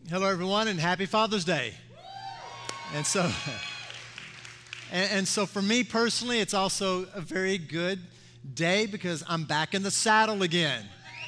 Hello, everyone, and happy Father's Day. And so, and so for me personally, it's also a very good day because I'm back in the saddle again.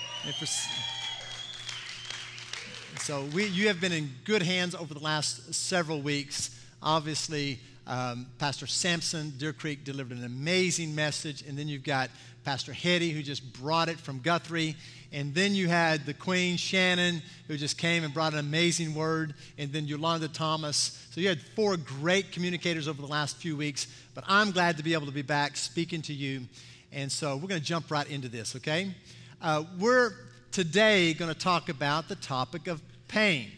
So you have been in good hands over the last several weeks. Obviously, Pastor Sampson, Deer Creek, delivered an amazing message, and then you've got Pastor Hetty, who just brought it from Guthrie, and then you had the Queen, Shannon, who just came and brought an amazing word, and then Yolanda Thomas. So you had 4 great communicators over the last few weeks, but I'm glad to be able to be back speaking to you, and so we're going to jump right into this, okay? We're today going to talk about the topic of pain.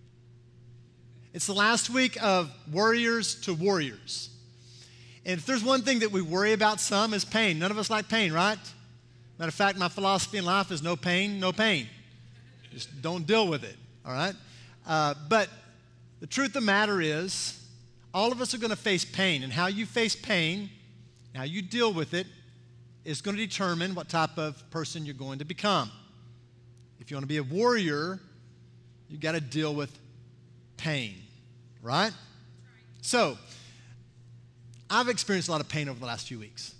It's the last week of Warriors to Warriors. And if there's one thing that we worry about some is pain. None of us like pain, right? Matter of fact, my philosophy in life is no pain, no pain. Just don't deal with it, all right? But the truth of the matter is, all of us are going to face pain. And how you face pain, how you deal with it, is going to determine what type of person you're going to become. If you want to be a warrior, you've got to deal with pain, right? So, I've experienced a lot of pain over the last few weeks.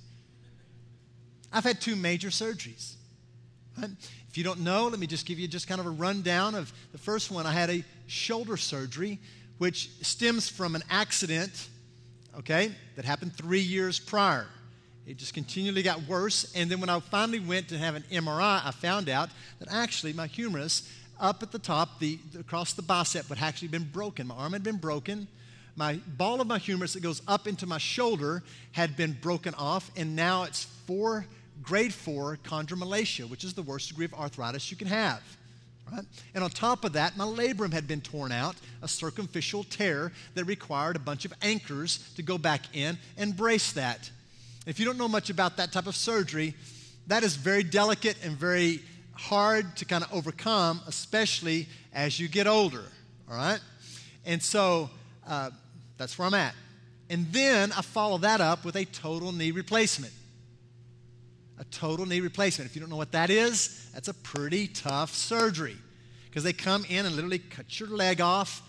I've had 2 major surgeries. Right? If you don't know, let me just give you just kind of a rundown of the first one. I had a shoulder surgery, which stems from an accident, okay, that happened 3 years prior. It just continually got worse, and then when I finally went to have an MRI, I found out that actually my humerus up at the top, across the bicep, had actually been broken. My arm had been broken. My ball of my humerus that goes up into my shoulder had been broken off, and now it's grade 4 chondromalacia, which is the worst degree of arthritis you can have. Right? And on top of that, my labrum had been torn out, a circumficial tear that required a bunch of anchors to go back in and brace that. If you don't know much about that type of surgery, that is very delicate and very hard to kind of overcome, especially as you get older, all right? And so that's where I'm at. And then I follow that up with a total knee replacement. A total knee replacement. If you don't know what that is, that's a pretty tough surgery because they come in and literally cut your leg off,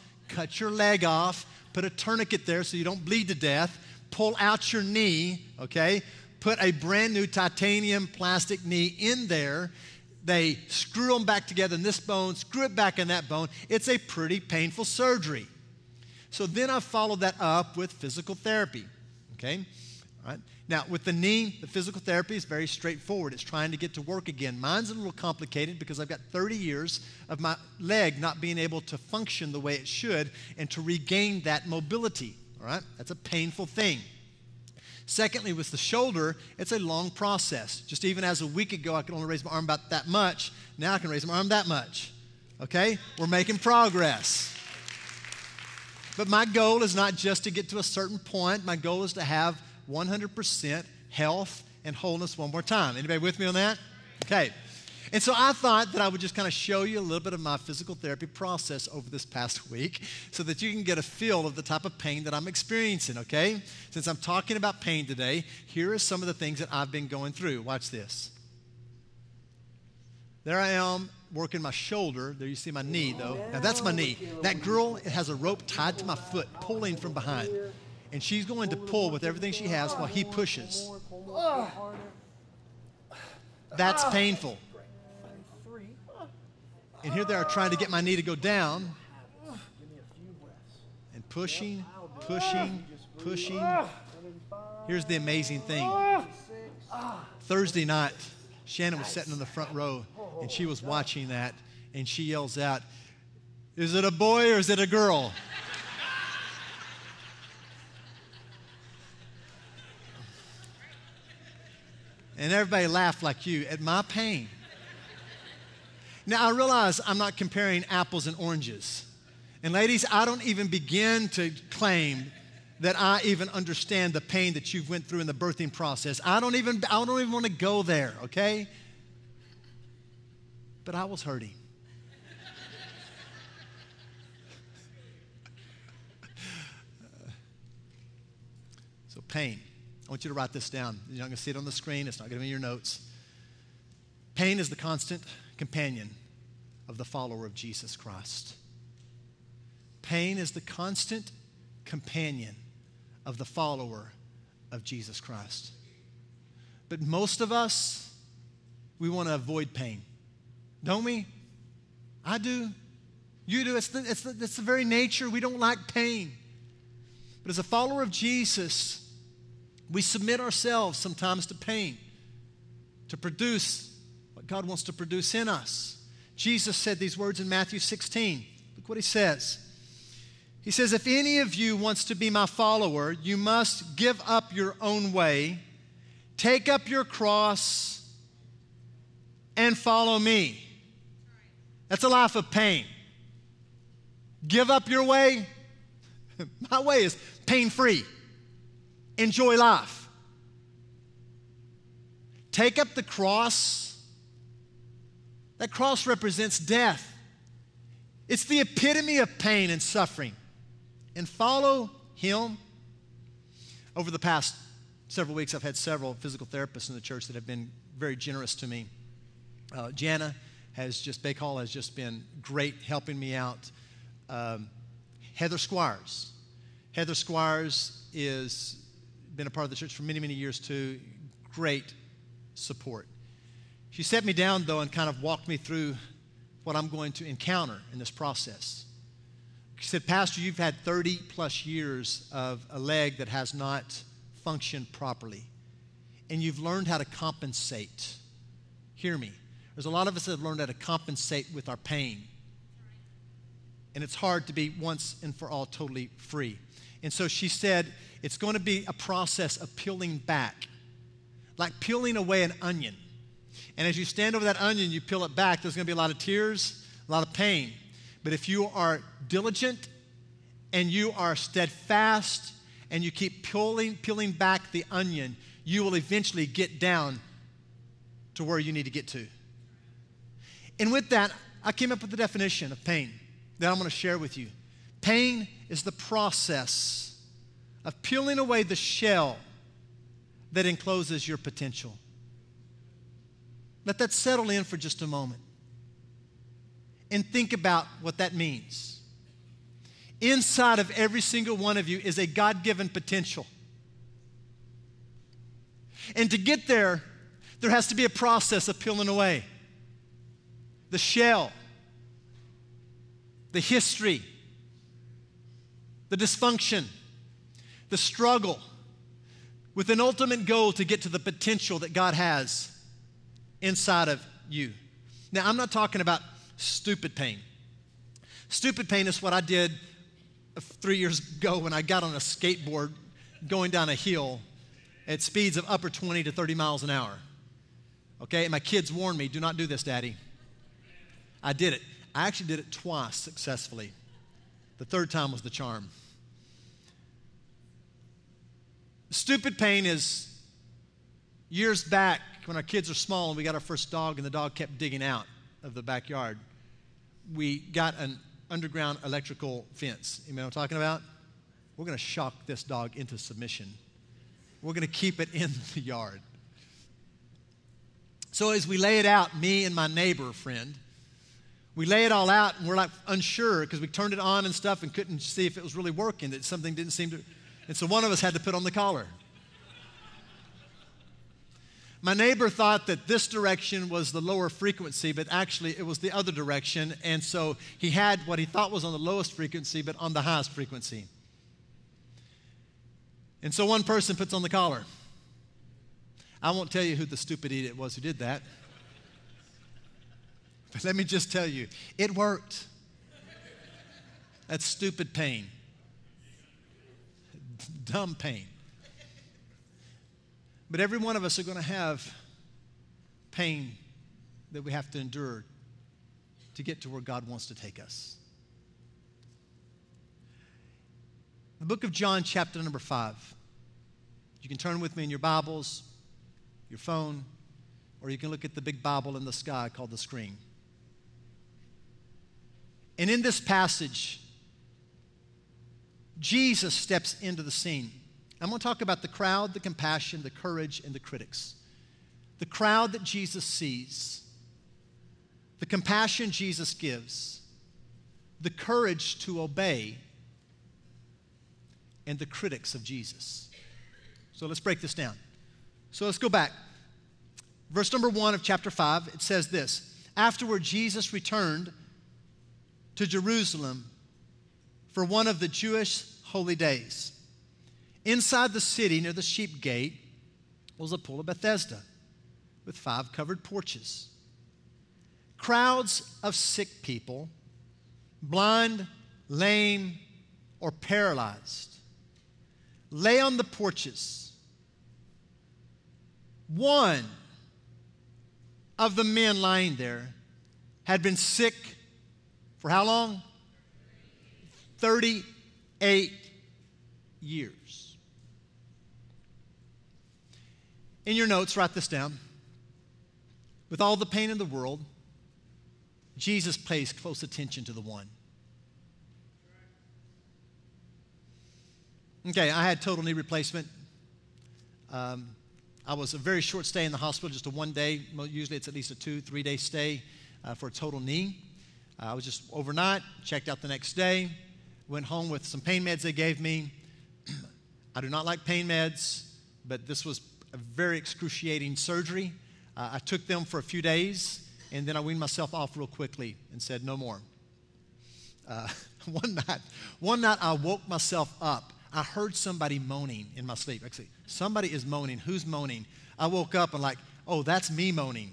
put a tourniquet there so you don't bleed to death, pull out your knee, okay, put a brand new titanium plastic knee in there. They screw them back together in this bone, screw it back in that bone. It's a pretty painful surgery. So then I followed that up with physical therapy, okay? All right. Now, with the knee, the physical therapy is very straightforward. It's trying to get to work again. Mine's a little complicated because I've got 30 years of my leg not being able to function the way it should and to regain that mobility, all right? That's a painful thing. Secondly, with the shoulder, it's a long process. Just even as a week ago, I could only raise my arm about that much. Now I can raise my arm that much, okay? We're making progress. But my goal is not just to get to a certain point. My goal is to have 100% health and wholeness one more time. Anybody with me on that? Okay. And so I thought that I would just kind of show you a little bit of my physical therapy process over this past week so that you can get a feel of the type of pain that I'm experiencing, okay? Since I'm talking about pain today, here are some of the things that I've been going through. Watch this. There I am working my shoulder. There you see my knee, though. Now, that's my knee. That girl has a rope tied to my foot, pulling from behind. And she's going to pull with everything she has while he pushes. That's painful. And here they are trying to get my knee to go down. And pushing. Here's the amazing thing. Thursday night, Shannon was sitting in the front row, and she was watching that, and she yells out, "Is it a boy or is it a girl?" And everybody laughed like you at my pain. Now, I realize I'm not comparing apples and oranges. And ladies, I don't even begin to claim that I even understand the pain that you've went through in the birthing process. I don't even want to go there, okay? But I was hurting. So pain. I want you to write this down. You're not going to see it on the screen. It's not going to be in your notes. Pain is the constant companion of the follower of Jesus Christ. Pain is the constant companion of the follower of Jesus Christ. But most of us, we want to avoid pain. Don't we? I do. You do. It's the very nature. We don't like pain. But as a follower of Jesus, we submit ourselves sometimes to pain to produce what God wants to produce in us. Jesus said these words in Matthew 16. Look what he says. He says, if any of you wants to be my follower, you must give up your own way, take up your cross, and follow me. That's a life of pain. Give up your way. My way is pain-free. Enjoy life. Take up the cross. That cross represents death. It's the epitome of pain and suffering. And follow him. Over the past several weeks, I've had several physical therapists in the church that have been very generous to me. Jana Bakehall has just been great helping me out. Heather Squires. Heather Squires has been a part of the church for many, many years too. Great support. She sat me down, though, and kind of walked me through what I'm going to encounter in this process. She said, Pastor, you've had 30-plus years of a leg that has not functioned properly, and you've learned how to compensate. Hear me. There's a lot of us that have learned how to compensate with our pain, and it's hard to be once and for all totally free. And so she said, it's going to be a process of peeling back, like peeling away an onion. And as you stand over that onion, you peel it back, there's going to be a lot of tears, a lot of pain. But if you are diligent and you are steadfast and you keep peeling back the onion, you will eventually get down to where you need to get to. And with that, I came up with the definition of pain that I'm going to share with you. Pain is the process of peeling away the shell that encloses your potential. Let that settle in for just a moment. And think about what that means. Inside of every single one of you is a God-given potential. And to get there, there has to be a process of peeling away the shell, the history, the dysfunction, the struggle, with an ultimate goal to get to the potential that God has inside of you. Now, I'm not talking about stupid pain. Stupid pain is what I did 3 years ago when I got on a skateboard going down a hill at speeds of upper 20 to 30 miles an hour. Okay, and my kids warned me, do not do this, Daddy. I did it. I actually did it twice successfully. The third time was the charm. Stupid pain is years back when our kids are small and we got our first dog and the dog kept digging out of the backyard. We got an underground electrical fence. You know what I'm talking about? We're going to shock this dog into submission. We're going to keep it in the yard. So as we lay it out, me and my neighbor friend, we lay it all out and we're like unsure because we turned it on and stuff and couldn't see if it was really working, that something didn't seem to, and so one of us had to put on the collar. My neighbor thought that this direction was the lower frequency, but actually it was the other direction, and so he had what he thought was on the lowest frequency, but on the highest frequency. And so one person puts on the collar. I won't tell you who the stupid idiot was who did that. But let me just tell you, it worked. That's stupid pain. Dumb pain. But every one of us are going to have pain that we have to endure to get to where God wants to take us. The book of John, chapter number 5. You can turn with me in your Bibles, your phone, or you can look at the big Bible in the sky called the screen. And in this passage, Jesus steps into the scene. I'm going to talk about the crowd, the compassion, the courage, and the critics. The crowd that Jesus sees, the compassion Jesus gives, the courage to obey, and the critics of Jesus. So let's break this down. So let's go back. Verse number 1 of chapter 5, it says this: Afterward, Jesus returned to Jerusalem for one of the Jewish holy days. Inside the city, near the sheep gate, was a pool of Bethesda with 5 covered porches. Crowds of sick people, blind, lame, or paralyzed, lay on the porches. One of the men lying there had been sick for how long? 38 years. In your notes, write this down. With all the pain in the world, Jesus pays close attention to the one. Okay, I had total knee replacement. I was a very short stay in the hospital, just a 1 day. Usually it's at least a 2-3 day stay for a total knee. I was just overnight, checked out the next day, went home with some pain meds they gave me. I do not like pain meds, but this was a very excruciating surgery. I took them for a few days, and then I weaned myself off real quickly and said, no more. One night I woke myself up. I heard somebody moaning in my sleep. Actually, somebody is moaning. Who's moaning? I woke up and oh, that's me moaning.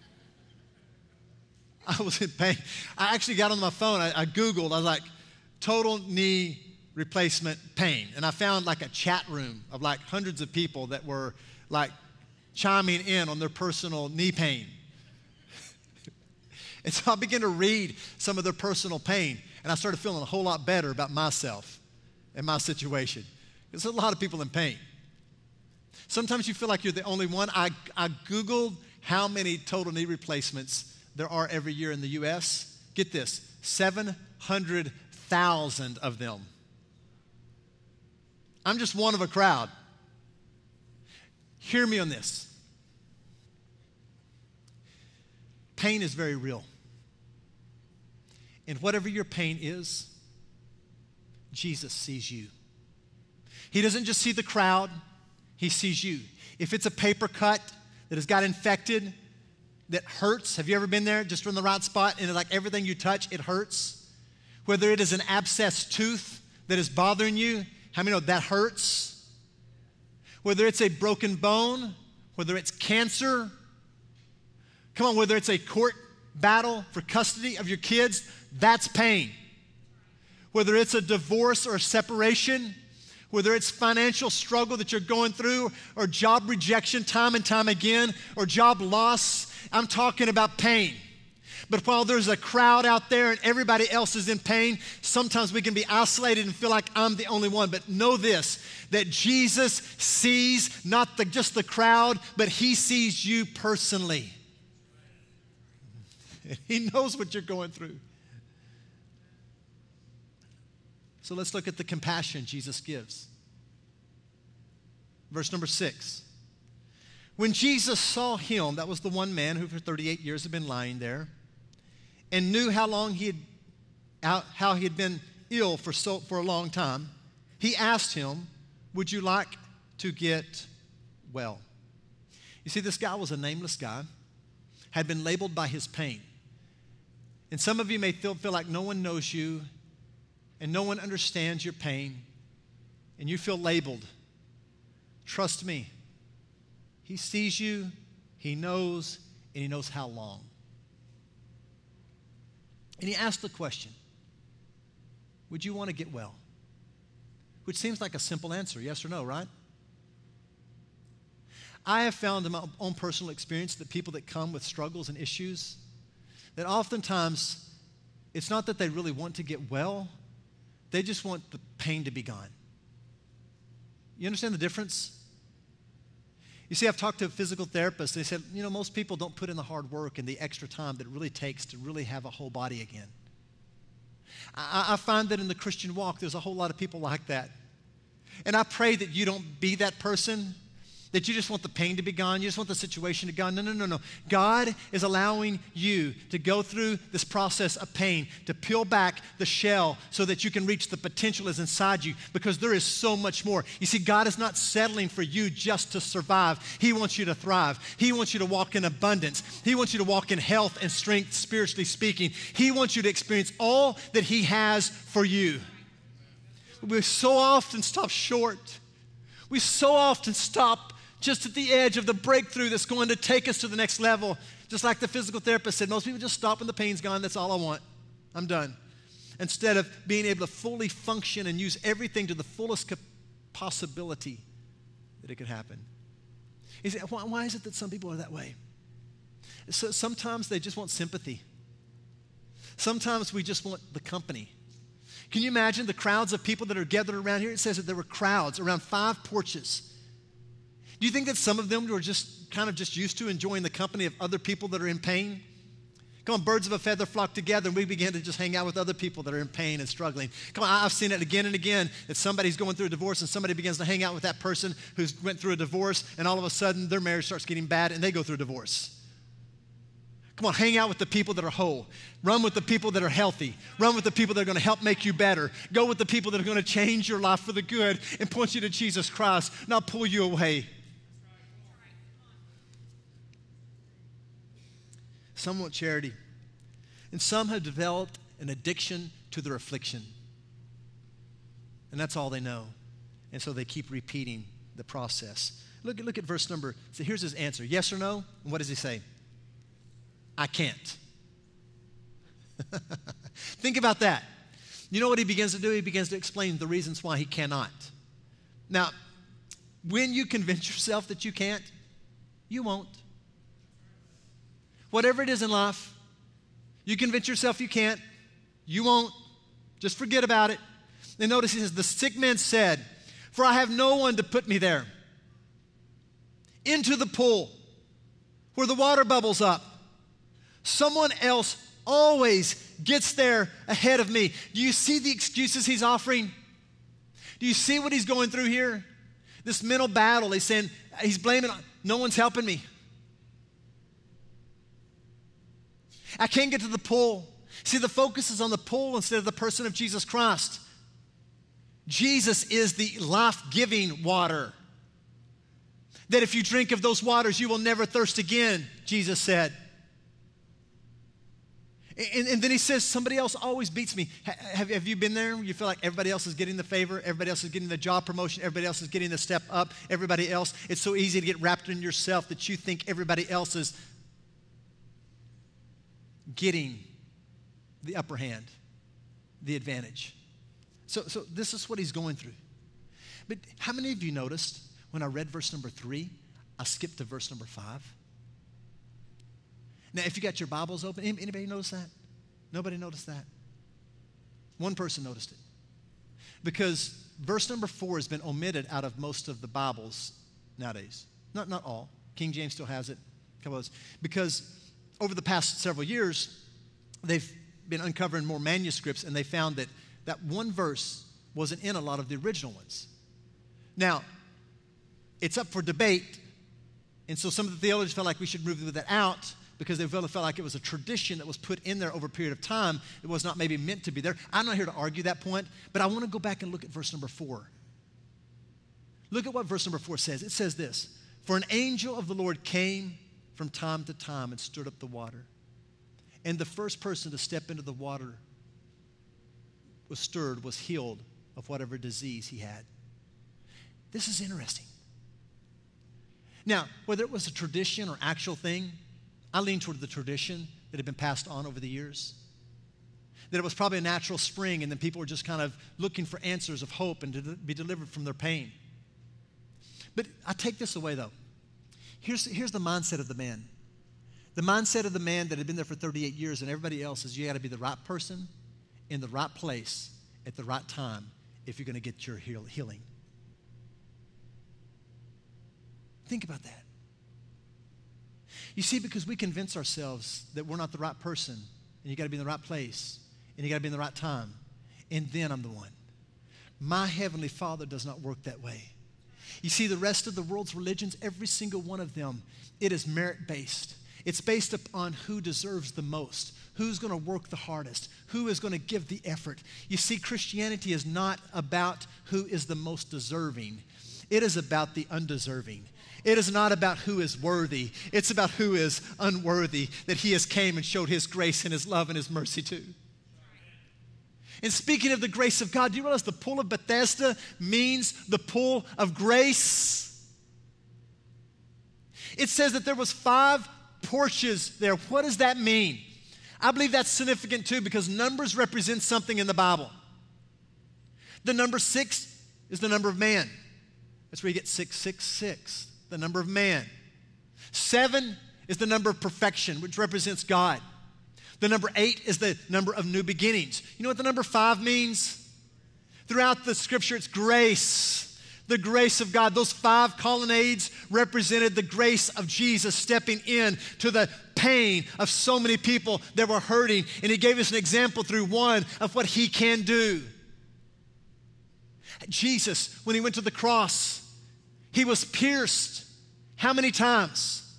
I was in pain. I actually got on my phone. I Googled. I was like, total knee replacement pain. And I found a chat room of hundreds of people that were chiming in on their personal knee pain. And so I began to read some of their personal pain. And I started feeling a whole lot better about myself and my situation. There's a lot of people in pain. Sometimes you feel like you're the only one. I Googled how many total knee replacements there are every year in the U.S. Get this, 700,000 of them. I'm just one of a crowd. Hear me on this. Pain is very real. And whatever your pain is, Jesus sees you. He doesn't just see the crowd, he sees you. If it's a paper cut that has got infected, that hurts, have you ever been there just from the right spot and it's everything you touch, it hurts? Whether it is an abscessed tooth that is bothering you, how many know that hurts? Whether it's a broken bone, whether it's cancer, come on, whether it's a court battle for custody of your kids, that's pain. Whether it's a divorce or a separation, whether it's financial struggle that you're going through, or job rejection time and time again, or job loss, I'm talking about pain. But while there's a crowd out there and everybody else is in pain, sometimes we can be isolated and feel like I'm the only one. But know this, that Jesus sees not just the crowd, but he sees you personally. He knows what you're going through. So let's look at the compassion Jesus gives. Verse number 6. When Jesus saw him, that was the one man who for 38 years had been lying there, and knew how he had been ill for a long time, he asked him, would you like to get well? You see, this guy was a nameless guy, had been labeled by his pain. And some of you may feel like no one knows you and no one understands your pain and you feel labeled. Trust me, he sees you, he knows, and he knows how long. And he asked the question, would you want to get well? Which seems like a simple answer, yes or no, right? I have found in my own personal experience that people that come with struggles and issues, that oftentimes it's not that they really want to get well, they just want the pain to be gone. You understand the difference? You see, I've talked to a physical therapist. They said, most people don't put in the hard work and the extra time that it really takes to really have a whole body again. I find that in the Christian walk, there's a whole lot of people like that. And I pray that you don't be that person. That you just want the pain to be gone, you just want the situation to go. No, no, no, no. God is allowing you to go through this process of pain, to peel back the shell so that you can reach the potential that's inside you, because there is so much more. You see, God is not settling for you just to survive. He wants you to thrive. He wants you to walk in abundance. He wants you to walk in health and strength, spiritually speaking. He wants you to experience all that He has for you. We so often stop short. We so often stop just at the edge of the breakthrough that's going to take us to the next level. Just like the physical therapist said, most people just stop when the pain's gone. That's all I want. I'm done. Instead of being able to fully function and use everything to the fullest possibility that it could happen. Why is it that some people are that way? So sometimes they just want sympathy. Sometimes we just want the company. Can you imagine the crowds of people that are gathered around here? It says that there were crowds around 5 porches. Do you think that some of them were just kind of just used to enjoying the company of other people that are in pain? Come on, birds of a feather flock together, and we begin to just hang out with other people that are in pain and struggling. Come on, I've seen it again and again, that somebody's going through a divorce and somebody begins to hang out with that person who's went through a divorce, and all of a sudden their marriage starts getting bad and they go through a divorce. Come on, hang out with the people that are whole. Run with the people that are healthy. Run with the people that are going to help make you better. Go with the people that are going to change your life for the good and point you to Jesus Christ, not pull you away. Some want charity, and some have developed an addiction to their affliction. And that's all they know. And so they keep repeating the process. Look at verse number, so here's his answer, yes or no? And what does he say? I can't. Think about that. You know what he begins to do? He begins to explain the reasons why he cannot. Now, when you convince yourself that you can't, you won't. Whatever it is in life, you convince yourself you can't, you won't. Just forget about it. And notice he says, the sick man said, for I have no one to put me there. Into the pool where the water bubbles up. Someone else always gets there ahead of me. Do you see the excuses he's offering? Do you see what he's going through here? This mental battle. He's saying, he's blaming, no one's helping me. I can't get to the pool. See, the focus is on the pool instead of the person of Jesus Christ. Jesus is the life-giving water. That if you drink of those waters, you will never thirst again, Jesus said. And then he says, somebody else always beats me. Have you been there? You feel like everybody else is getting the favor, everybody else is getting the job promotion, everybody else is getting the step up, everybody else. It's so easy to get wrapped in yourself that you think everybody else is getting the upper hand, the advantage. So this is what he's going through. But how many of you noticed when I read verse number 3, I skipped to verse number 5? Now, if you got your Bibles open, anybody notice that? Nobody noticed that? One person noticed it. Because verse number 4 has been omitted out of most of the Bibles nowadays. Not all. King James still has it. A couple others. Because over the past several years, they've been uncovering more manuscripts, and they found that that one verse wasn't in a lot of the original ones. Now, it's up for debate, and so some of the theologians felt like we should move that out because they felt like it was a tradition that was put in there over a period of time. It was not maybe meant to be there. I'm not here to argue that point, but I want to go back and look at verse number 4. Look at what verse number 4 says. It says this, for an angel of the Lord came from time to time and stirred up the water. And the first person to step into the water was stirred, was healed of whatever disease he had. This is interesting. Now, whether it was a tradition or actual thing, I lean toward the tradition that had been passed on over the years. That it was probably a natural spring, and then people were just kind of looking for answers of hope and to be delivered from their pain. But I take this away, though. Here's the mindset of the man. The mindset of the man that had been there for 38 years and everybody else is you got to be the right person in the right place at the right time if you're going to get your healing. Think about that. You see, because we convince ourselves that we're not the right person, and you got to be in the right place, and you got to be in the right time, and then I'm the one. My Heavenly Father does not work that way. You see, the rest of the world's religions, every single one of them, it is merit-based. It's based upon who deserves the most, who's going to work the hardest, who is going to give the effort. You see, Christianity is not about who is the most deserving. It is about the undeserving. It is not about who is worthy. It's about who is unworthy, that he has came and showed his grace and his love and his mercy to. And speaking of the grace of God, do you realize the pool of Bethesda means the pool of grace? It says that there was 5 porches there. What does that mean? I believe that's significant too, because numbers represent something in the Bible. The number 6 is the number of man. That's where you get 666, the number of man. 7 is the number of perfection, which represents God. The number 8 is the number of new beginnings. You know what the number 5 means? Throughout the scripture, it's grace. The grace of God. Those 5 colonnades represented the grace of Jesus stepping in to the pain of so many people that were hurting. And he gave us an example through one of what he can do. Jesus, when he went to the cross, he was pierced. How many times?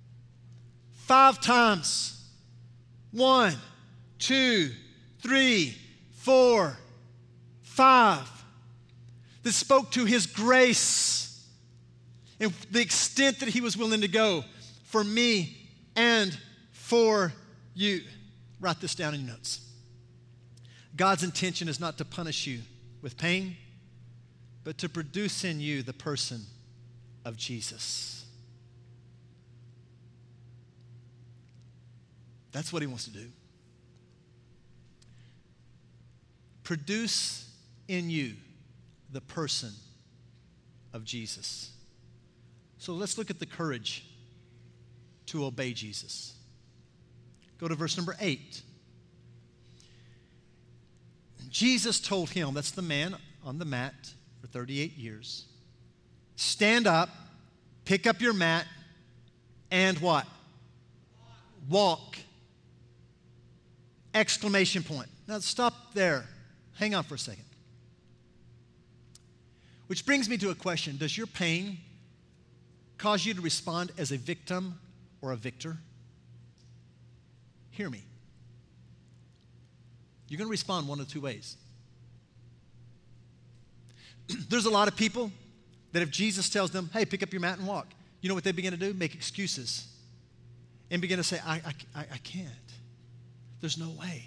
5 times. 1, 2, 3, 4, 5. That spoke to his grace and the extent that he was willing to go for me and for you. Write this down in your notes. God's intention is not to punish you with pain, but to produce in you the person of Jesus. That's what he wants to do. Produce in you the person of Jesus. So let's look at the courage to obey Jesus. Go to verse number 8. Jesus told him, that's the man on the mat for 38 years, stand up, pick up your mat, and what? Walk. Exclamation point. Now stop there. Hang on for a second. Which brings me to a question. Does your pain cause you to respond as a victim or a victor? Hear me. You're going to respond one of 2 ways. There's a lot of people that if Jesus tells them, hey, pick up your mat and walk, you know what they begin to do? Make excuses. And begin to say, I can't. There's no way.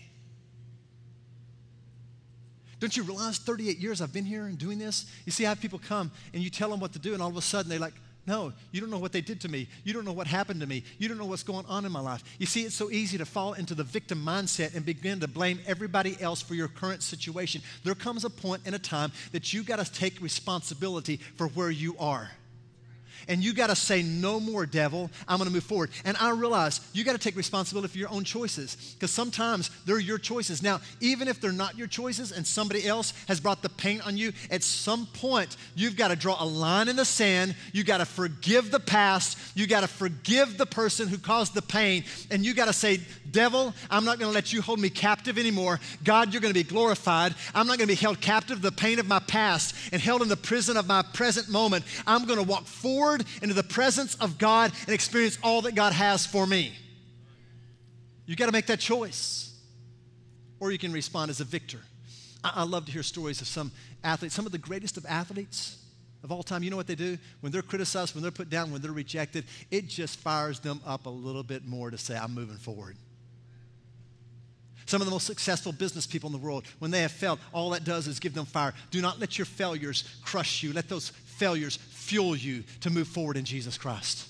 Don't you realize 38 years I've been here and doing this? You see, I have people come and you tell them what to do and all of a sudden they're like, no, you don't know what they did to me. You don't know what happened to me. You don't know what's going on in my life. You see, it's so easy to fall into the victim mindset and begin to blame everybody else for your current situation. There comes a point in a time that you got to take responsibility for where you are. And you got to say, no more, devil. I'm going to move forward. And I realize you got to take responsibility for your own choices because sometimes they're your choices. Now, even if they're not your choices and somebody else has brought the pain on you, at some point, you've got to draw a line in the sand. You got to forgive the past. You got to forgive the person who caused the pain. And you got to say, devil, I'm not going to let you hold me captive anymore. God, you're going to be glorified. I'm not going to be held captive of the pain of my past and held in the prison of my present moment. I'm going to walk forward into the presence of God and experience all that God has for me. You got to make that choice. Or you can respond as a victor. I love to hear stories of some athletes, some of the greatest of athletes of all time. You know what they do? When they're criticized, when they're put down, when they're rejected, it just fires them up a little bit more to say, I'm moving forward. Some of the most successful business people in the world, when they have failed, all that does is give them fire. Do not let your failures crush you. Let those failures fuel you to move forward in Jesus Christ.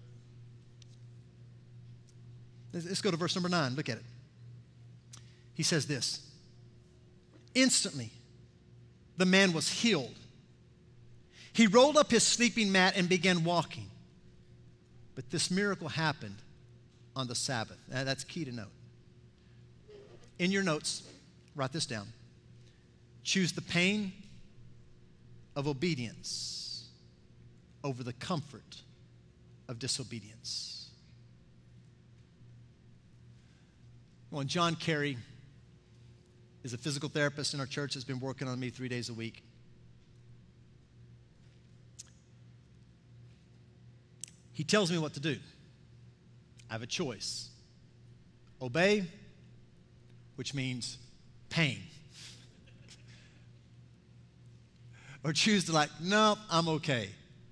Let's go to verse number 9. Look at it. He says this. Instantly, the man was healed. He rolled up his sleeping mat and began walking. But this miracle happened on the Sabbath. Now, that's key to note. In your notes, write this down. Choose the pain of obedience over the comfort of disobedience. Well, John Carey is a physical therapist in our church that's been working on me 3 days a week. He tells me what to do. I have a choice. Obey, which means pain. Or choose to no, I'm okay.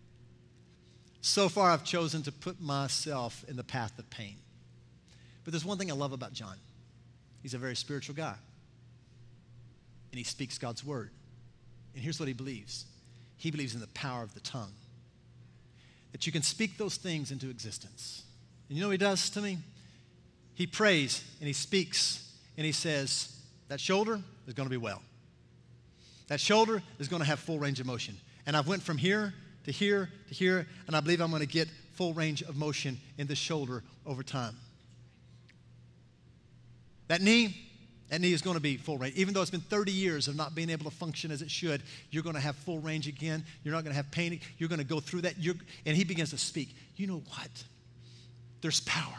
So far, I've chosen to put myself in the path of pain. But there's one thing I love about John. He's a very spiritual guy. And he speaks God's word. And here's what he believes. He believes in the power of the tongue. That you can speak those things into existence. And you know what he does to me? He prays and he speaks and he says, that shoulder is going to be well. That shoulder is going to have full range of motion. And I've went from here to here to here, and I believe I'm going to get full range of motion in the shoulder over time. That knee is going to be full range. Even though it's been 30 years of not being able to function as it should, you're going to have full range again. You're not going to have pain. You're going to go through that. And he begins to speak. You know what? There's power.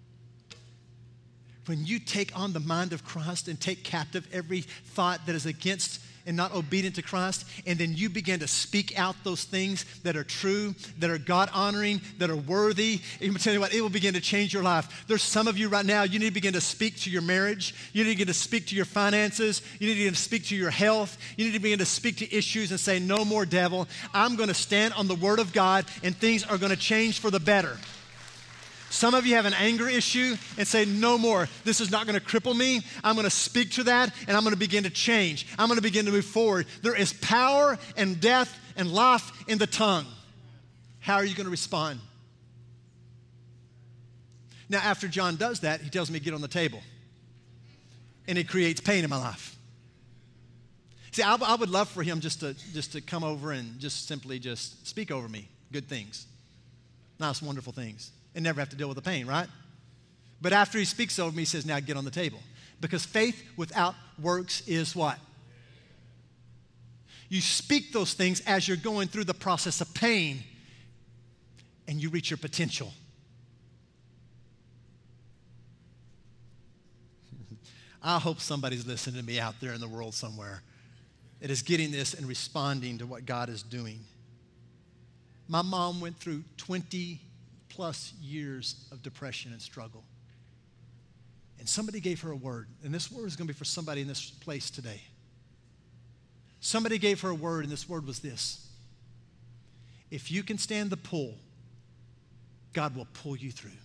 When you take on the mind of Christ and take captive every thought that is against and not obedient to Christ, and then you begin to speak out those things that are true, that are God-honoring, that are worthy, and I'm telling you what, it will begin to change your life. There's some of you right now, you need to begin to speak to your marriage. You need to begin to speak to your finances. You need to begin to speak to your health. You need to begin to speak to issues and say, no more devil. I'm going to stand on the word of God, and things are going to change for the better. Some of you have an anger issue and say, no more. This is not going to cripple me. I'm going to speak to that, and I'm going to begin to change. I'm going to begin to move forward. There is power and death and life in the tongue. How are you going to respond? Now, after John does that, he tells me to get on the table. And it creates pain in my life. See, I would love for him just to come over and just simply just speak over me good things. Nice, wonderful things. And never have to deal with the pain, right? But after he speaks over me, he says, now get on the table. Because faith without works is what? You speak those things as you're going through the process of pain, and you reach your potential. I hope somebody's listening to me out there in the world somewhere that is getting this and responding to what God is doing. My mom went through 20+ years of depression and struggle. And somebody gave her a word, and this word is going to be for somebody in this place today. Somebody gave her a word, and this word was this: if you can stand the pull, God will pull you through.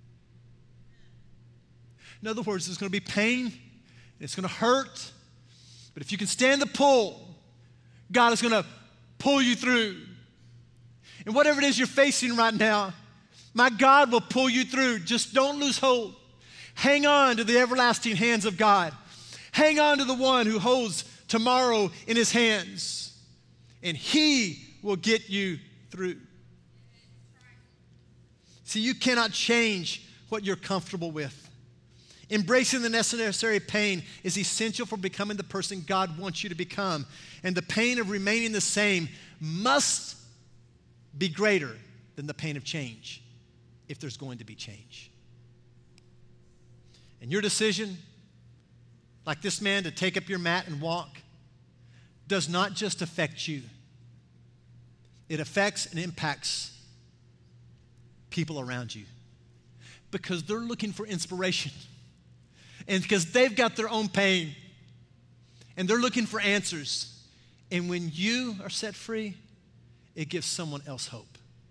In other words, there's going to be pain, and it's going to hurt, but if you can stand the pull, God is going to pull you through. And whatever it is you're facing right now, my God will pull you through. Just don't lose hope. Hang on to the everlasting hands of God. Hang on to the one who holds tomorrow in his hands, and he will get you through. See, you cannot change what you're comfortable with. Embracing the necessary pain is essential for becoming the person God wants you to become. And the pain of remaining the same must be greater than the pain of change, if there's going to be change. And your decision, like this man, to take up your mat and walk, does not just affect you. It affects and impacts people around you, because they're looking for inspiration, and because they've got their own pain, and they're looking for answers. And when you are set free, it gives someone else hope.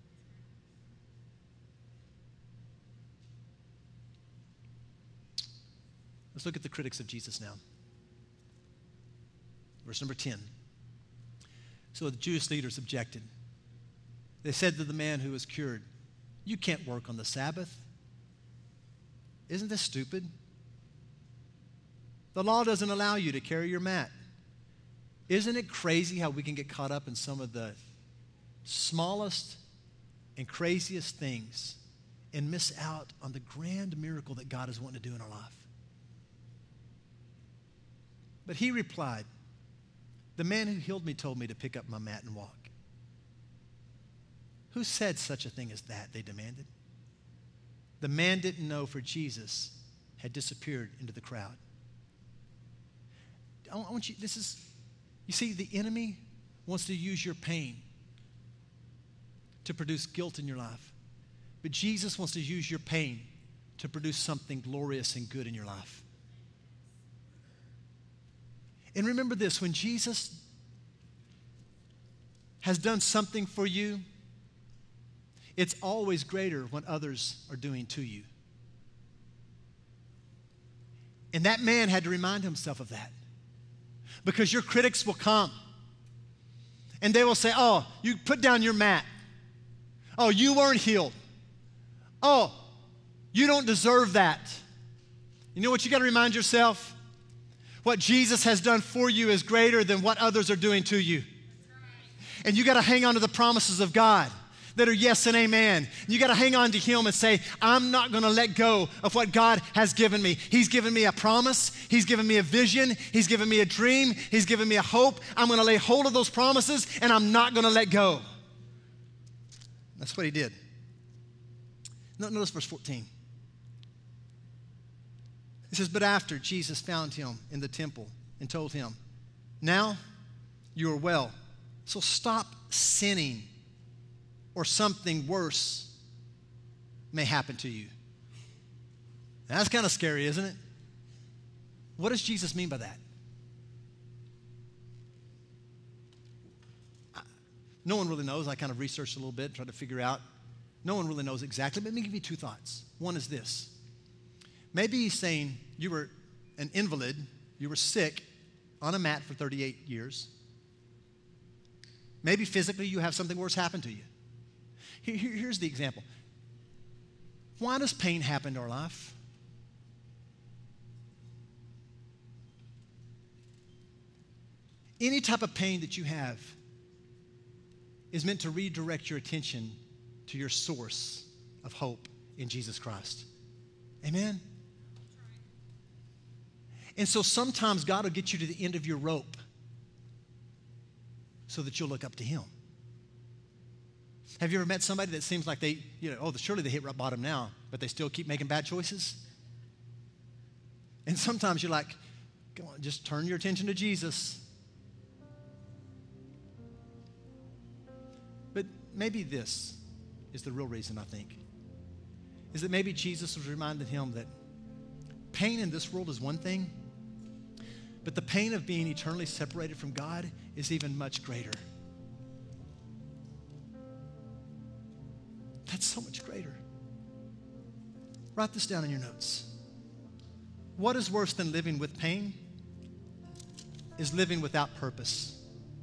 Let's look at the critics of Jesus now. Verse number 10. So the Jewish leaders objected. They said to the man who was cured, "You can't work on the Sabbath. Isn't this stupid? The law doesn't allow you to carry your mat." Isn't it crazy how we can get caught up in some of the smallest and craziest things and miss out on the grand miracle that God is wanting to do in our life? But he replied, "The man who healed me told me to pick up my mat and walk." Who said such a thing as that? They demanded. The man didn't know, for Jesus had disappeared into the crowd. I want you, you see, the enemy wants to use your pain to produce guilt in your life. But Jesus wants to use your pain to produce something glorious and good in your life. And remember this, when Jesus has done something for you, it's always greater when others are doing to you. And that man had to remind himself of that. Because your critics will come. And they will say, oh, you put down your mat. Oh, you weren't healed. Oh, you don't deserve that. You know what you got to remind yourself? What Jesus has done for you is greater than what others are doing to you. And you got to hang on to the promises of God that are yes and amen. You got to hang on to Him and say, I'm not going to let go of what God has given me. He's given me a promise. He's given me a vision. He's given me a dream. He's given me a hope. I'm going to lay hold of those promises, and I'm not going to let go. That's what He did. Notice verse 14. It says, but after Jesus found him in the temple and told him, now you are well, so stop sinning, or something worse may happen to you. That's kind of scary, isn't it? What does Jesus mean by that? No one really knows. I kind of researched a little bit, tried to figure out. No one really knows exactly, but let me give you two thoughts. One is this. Maybe he's saying you were an invalid, you were sick on a mat for 38 years. Maybe physically you have something worse happen to you. Here's the example. Why does pain happen to our life? Any type of pain that you have is meant to redirect your attention to your source of hope in Jesus Christ. Amen? And so sometimes God will get you to the end of your rope so that you'll look up to Him. Have you ever met somebody that seems like they, surely they hit rock bottom now, but they still keep making bad choices? And sometimes you're like, come on, just turn your attention to Jesus. But maybe this is the real reason, I think, is that maybe Jesus was reminding him that pain in this world is one thing, but the pain of being eternally separated from God is even much greater. That's so much greater. Write this down in your notes. What is worse than living with pain is living without purpose.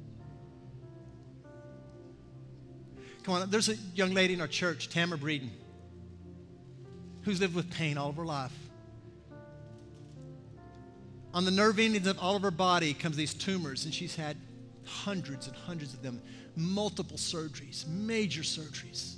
Come on, there's a young lady in our church, Tamara Breeden, who's lived with pain all of her life. On the nerve endings of all of her body comes these tumors, and she's had hundreds and hundreds of them, multiple surgeries, major surgeries.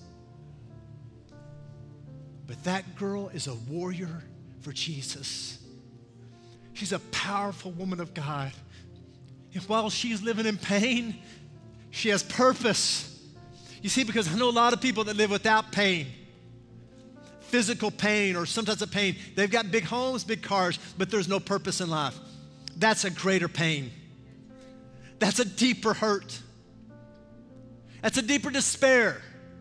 But that girl is a warrior for Jesus. She's a powerful woman of God. And while she's living in pain, she has purpose. You see, because I know a lot of people that live without pain, physical pain or some types of pain. They've got big homes, big cars, but there's no purpose in life. That's a greater pain. That's a deeper hurt. That's a deeper despair.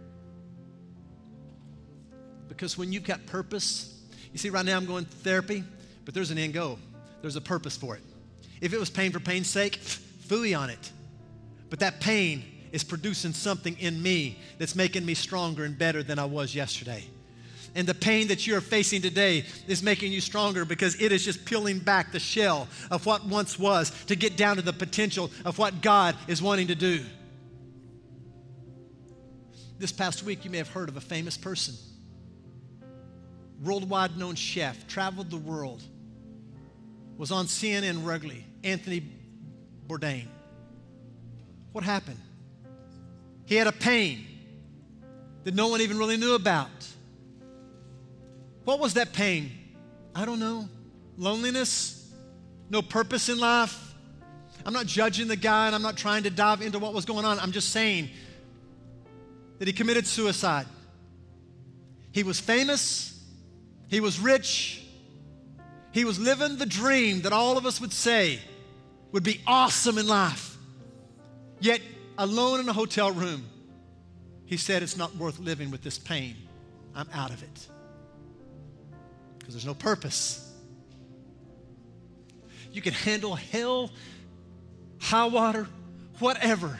Because when you've got purpose, you see, right now I'm going to therapy, but there's an end goal. There's a purpose for it. If it was pain for pain's sake, phooey on it. But that pain is producing something in me that's making me stronger and better than I was yesterday. And the pain that you're facing today is making you stronger because it is just peeling back the shell of what once was to get down to the potential of what God is wanting to do. This past week, you may have heard of a famous person, worldwide known chef, traveled the world, was on CNN regularly, Anthony Bourdain. What happened? He had a pain that no one even really knew about. What was that pain? I don't know. Loneliness? No purpose in life? I'm not judging the guy and I'm not trying to dive into what was going on. I'm just saying that he committed suicide. He was famous. He was rich. He was living the dream that all of us would say would be awesome in life. Yet, alone in a hotel room, he said, it's not worth living with this pain I'm out of it. Because there's no purpose. You can handle hell, high water, whatever.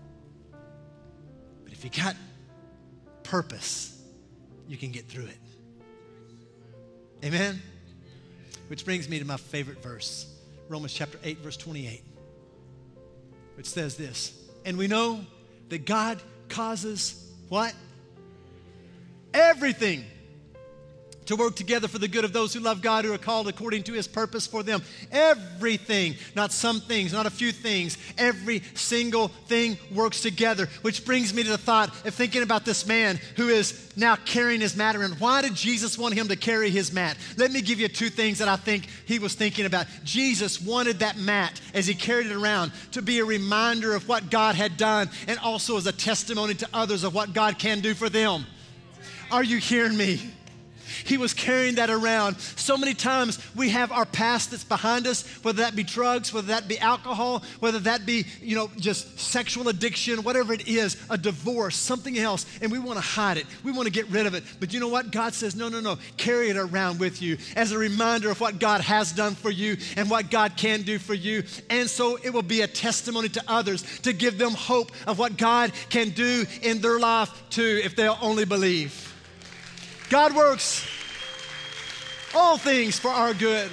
But if you got purpose, you can get through it. Amen? Which brings me to my favorite verse, Romans chapter 8, verse 28, which says this, and we know that God causes what? Everything to work together for the good of those who love God, who are called according to his purpose for them. Everything, not some things, not a few things. Every single thing works together, which brings me to the thought of thinking about this man who is now carrying his mat around. Why did Jesus want him to carry his mat? Let me give you two things that I think he was thinking about. Jesus wanted that mat as he carried it around to be a reminder of what God had done and also as a testimony to others of what God can do for them. Are you hearing me? He was carrying that around. So many times we have our past that's behind us, whether that be drugs, whether that be alcohol, whether that be, just sexual addiction, whatever it is, a divorce, something else, and we want to hide it. We want to get rid of it. But you know what? God says, no, carry it around with you as a reminder of what God has done for you and what God can do for you. And so it will be a testimony to others to give them hope of what God can do in their life too, if they'll only believe. God works all things for our good.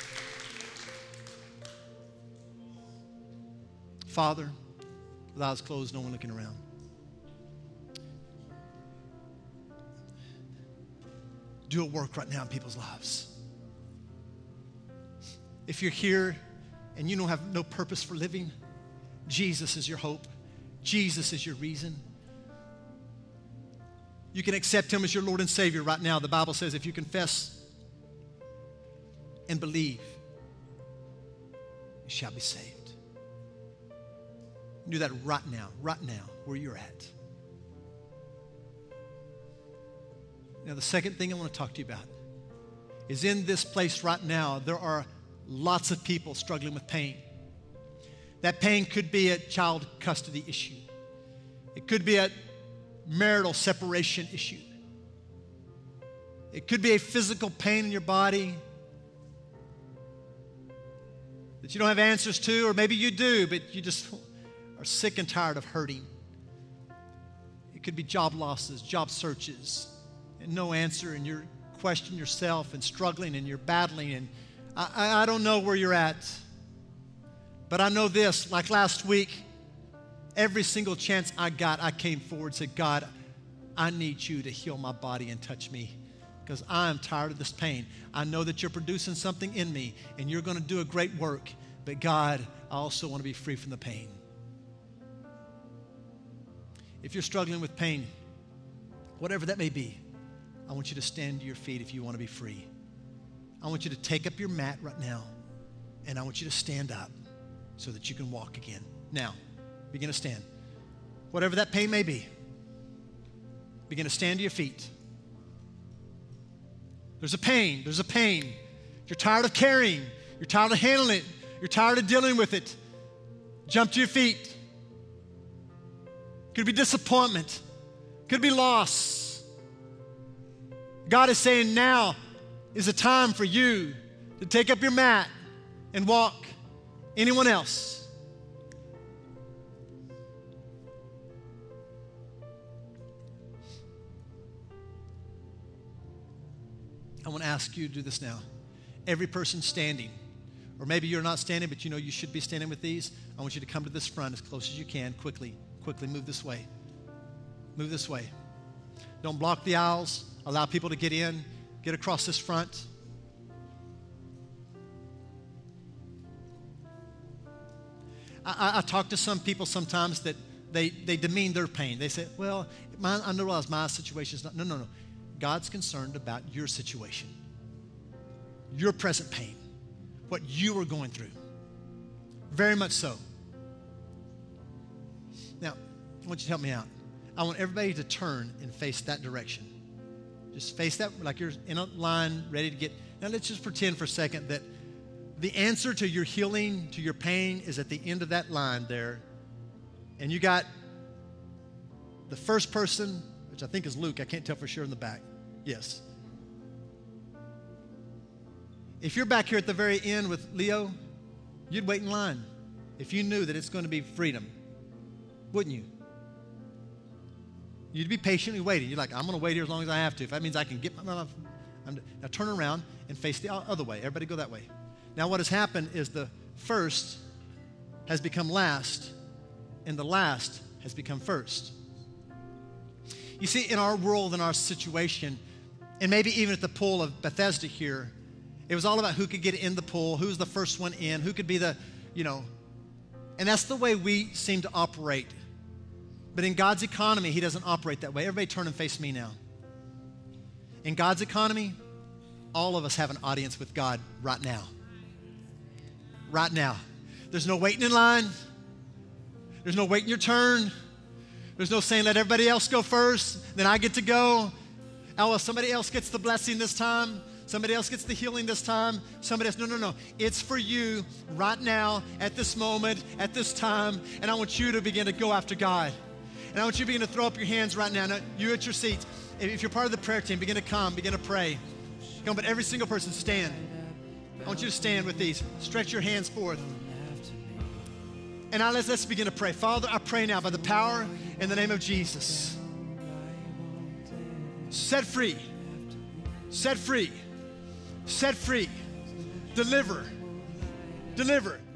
Father, with eyes closed, no one looking around. Do a work right now in people's lives. If you're here and you don't have no purpose for living, Jesus is your hope. Jesus is your reason. You can accept him as your Lord and Savior right now. The Bible says if you confess and believe, you shall be saved. Do that right now, where you're at. Now, the second thing I want to talk to you about is in this place right now, there are lots of people struggling with pain. That pain could be a child custody issue. It could be a marital separation issue. It could be a physical pain in your body that you don't have answers to, or maybe you do, but you just are sick and tired of hurting. It could be job losses, job searches, and no answer, and you're questioning yourself and struggling and you're battling, and I don't know where you're at, but I know this, like last week, every single chance I got, I came forward and said, God, I need you to heal my body and touch me because I am tired of this pain. I know that you're producing something in me and you're going to do a great work, but God, I also want to be free from the pain. If you're struggling with pain, whatever that may be, I want you to stand to your feet if you want to be free. I want you to take up your mat right now and I want you to stand up so that you can walk again. Now, begin to stand. Whatever that pain may be, begin to stand to your feet. There's a pain. You're tired of carrying. You're tired of handling it. You're tired of dealing with it. Jump to your feet. Could be disappointment. Could be loss. God is saying now is a time for you to take up your mat and walk. Anyone else? I want to ask you to do this now. Every person standing, or maybe you're not standing, but you know you should be standing with these. I want you to come to this front as close as you can. Quickly move this way. Move this way. Don't block the aisles. Allow people to get in. Get across this front. I talk to some people sometimes that they demean their pain. They say, well, I realize my situation is not. No. God's concerned about your situation, your present pain, what you are going through. Very much so. Now, I want you to help me out. I want everybody to turn and face that direction. Just face that like you're in a line ready to get. Now, let's just pretend for a second that the answer to your healing, to your pain, is at the end of that line there. And you got the first person, which I think is Luke. I can't tell for sure in the back. Yes. If you're back here at the very end with Leo, you'd wait in line if you knew that it's going to be freedom, wouldn't you? You'd be patiently waiting. You're like, I'm going to wait here as long as I have to. If that means I can get my life. Now turn around and face the other way. Everybody go that way. Now what has happened is the first has become last, and the last has become first. You see, in our world, in our situation, and maybe even at the pool of Bethesda here, it was all about who could get in the pool, who's the first one in, who could be the, and that's the way we seem to operate. But in God's economy, he doesn't operate that way. Everybody turn and face me now. In God's economy, all of us have an audience with God right now. Right now. There's no waiting in line. There's no waiting your turn. There's no saying, let everybody else go first, then I get to go. Oh, well, somebody else gets the blessing this time. Somebody else gets the healing this time. Somebody else, no. It's for you right now, at this moment, at this time, and I want you to begin to go after God. And I want you to begin to throw up your hands right now. Now, you at your seats. If you're part of the prayer team, begin to come, begin to pray. Come, but every single person, stand. I want you to stand with these. Stretch your hands forth. And now let's begin to pray. Father, I pray now by the power in the name of Jesus. Set free. Set free. Set free. Deliver. Deliver.